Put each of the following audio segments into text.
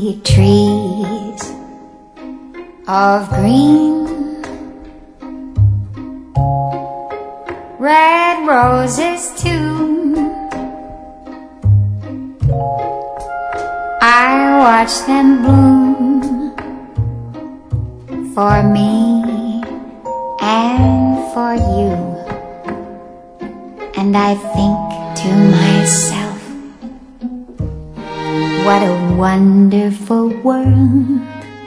see trees of green, red roses too. I watch them bloom for me and for you, and I think to myself, what a wonderful world.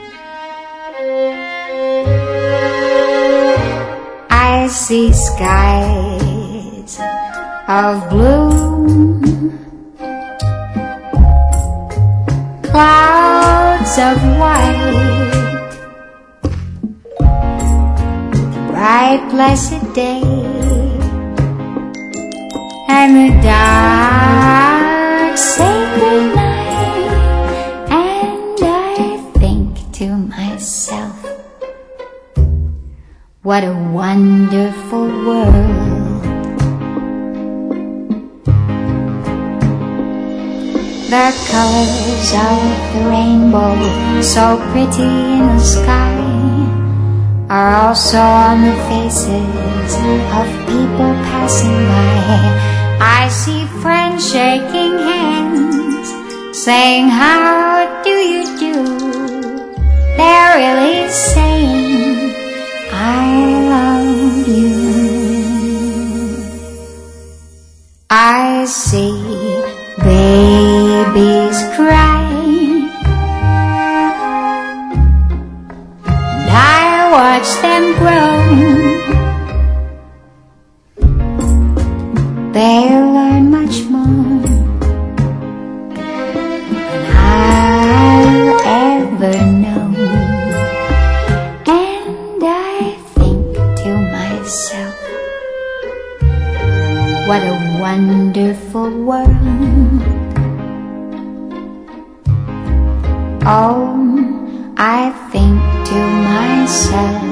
I see skies of blue, clouds of white, bright blessed day, and the dark sacred night, and I think to myself, what a wonderful world. The colors of the rainbow, so pretty in the sky, are also on the faces of people passing by. I see friends shaking hands, saying, how do you do? They're really saying, I love you. I see babies cry, and I watch them grow. They'll learn much more than I'll ever know. And I think to myself, what a wonderful world. Oh, I think to myself,